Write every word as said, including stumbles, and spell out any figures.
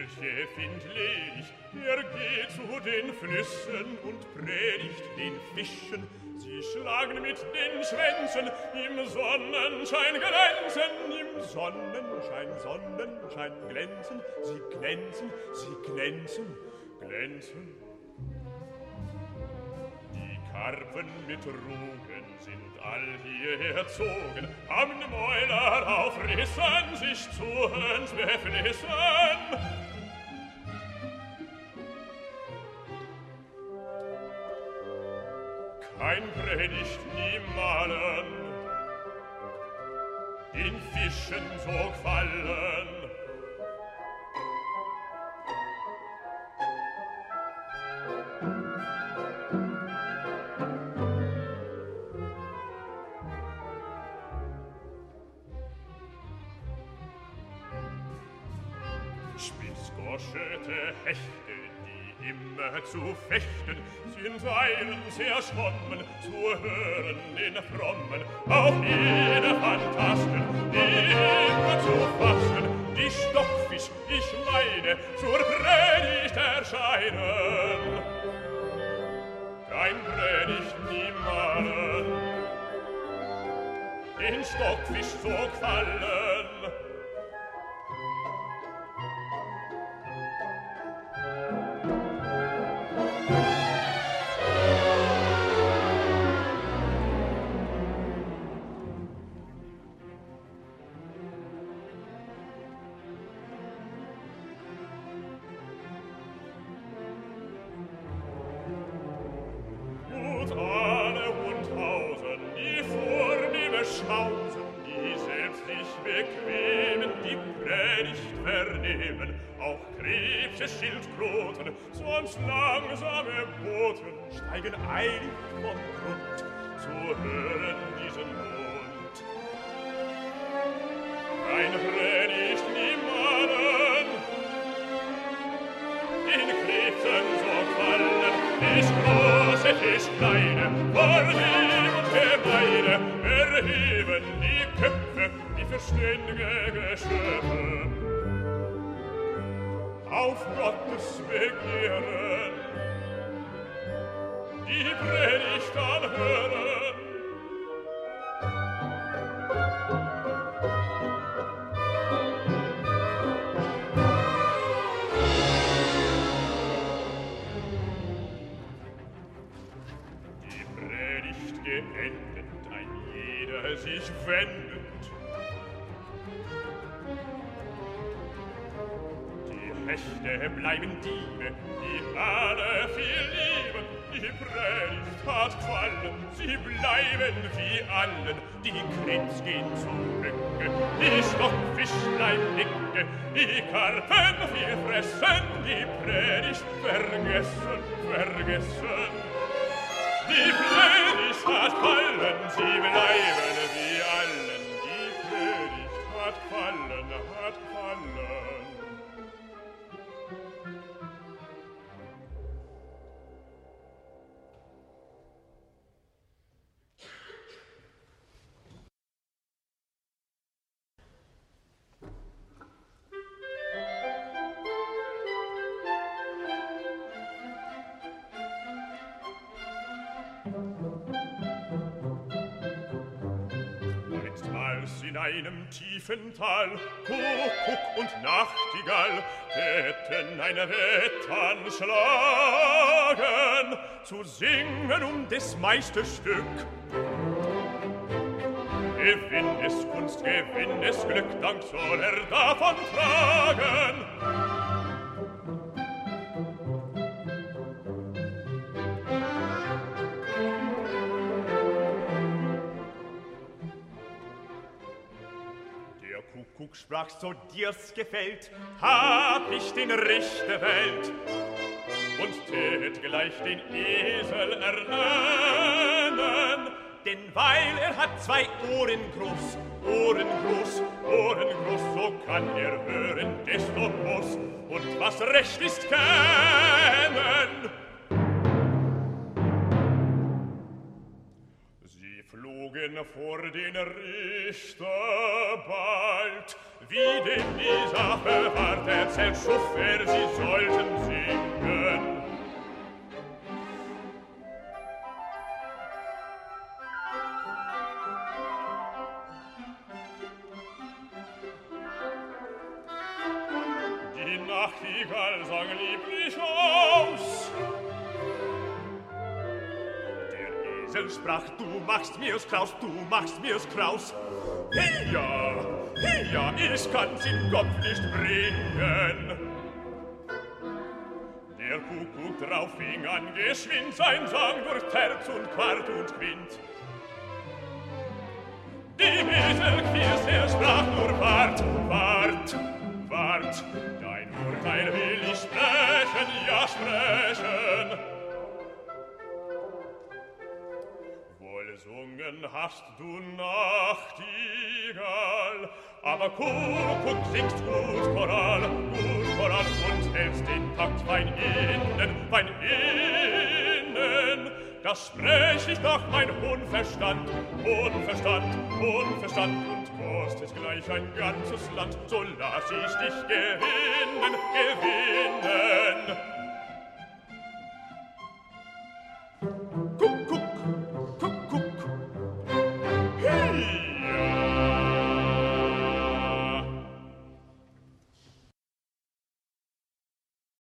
Kirche findet ledig, er geht zu den Flüssen und predigt den Fischen. Sie schlagen mit den Schwänzen, im Sonnenschein glänzen, im Sonnenschein, Sonnenschein glänzen, sie glänzen, sie glänzen, glänzen. Die Karpfen mit Rugen sind all hierher erzogen, haben die Mäuler aufrissen, sich zu uns beflissen. Kein Predigt niemalen, den Fischen so gefallen. Spitzgoschete Hechte, die immer zu fechten, sind Seilen sehr schwommen, zu hören den Frommen, auch jede Phantasten, die immer zu fasten, die Stockfisch, ich meine, zur Predigt erscheinen. Kein Predigt niemalen, den Stockfisch so gefallen. Schildkröten, sonst langsame Boten steigen eilig vom Grund zu hören diesen Mund. Kein Predigt niemanden, in Krebsen so fallen, ist große, ist kleine, vornehm und gemeine, erheben die Köpfe, die verständige Geschöpfe. Auf Gottes Begehren, die Predigt anhören. Die Predigt geendet, ein jeder sich wendend, Hechte bleiben Diebe, die alle viel lieben. Die Predigt hat gefallen, sie bleiben wie allen. Die Krebs gehen zurück, die Stockfisch bleiben dicke, die Karpfen viel fressen, die Predigt vergessen, vergessen. Die Predigt hat gefallen, sie bleiben wie allen. Die Predigt hat gefallen, hat gefallen. In einem tiefen Tal, Kuckuck und Nachtigall täten eine Wette schlagen, zu singen um des Meisters Stück. Gewinn ist Kunst, Gewinn ist Glück, Dank soll er davon tragen. Kuckuck sprach, so dir's gefällt, hab ich den Richt der Welt und tät gleich den Esel ernennen, denn weil er hat zwei Ohren groß, Ohren groß, Ohren groß, so kann er hören, desto muss und was recht ist kennen. Sie flogen bringen vor den Richter bald, wie denn die Sache ward erzählt, sofern sie sollten singen. Die Nachtigall sang lieblich aus. Der Esel sprach, du machst mir's Kraus, du machst mir's Kraus. Ja, ja, ich kann's im Kopf nicht bringen. Der Kuckuck drauf fing an, geschwind sein Sang durch Terz und Quart und Quint. Dem Esel quirs, er sprach nur wart, wart, wart. Dein Urteil will ich sprechen, ja sprechen. Wohlsungen hast du Nachtigall, aber Kuckuck singst gut Choral, gut Choral und hältst den Takt fein innen, fein innen. Das sprech ich doch mein Unverstand, Unverstand, Unverstand und kostet gleich ein ganzes Land, so lass ich dich gewinnen, gewinnen.